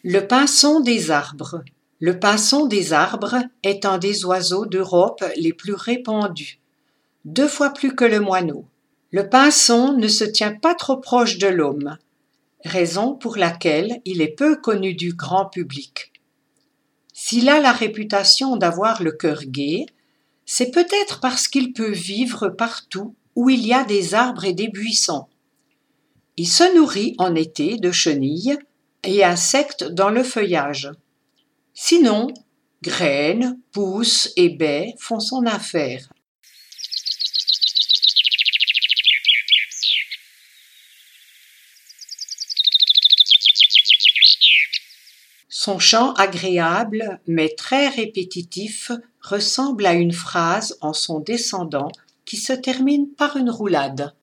Le pinson des arbres. Le pinson des arbres est un des oiseaux d'Europe les plus répandus, 2 fois plus que le moineau. Le pinson ne se tient pas trop proche de l'homme, raison pour laquelle il est peu connu du grand public. S'il a la réputation d'avoir le cœur gai, c'est peut-être parce qu'il peut vivre partout où il y a des arbres et des buissons. Il se nourrit en été de chenilles et insectes dans le feuillage. Sinon, graines, pousses et baies font son affaire. Son chant agréable mais très répétitif ressemble à une phrase en son descendant qui se termine par une roulade.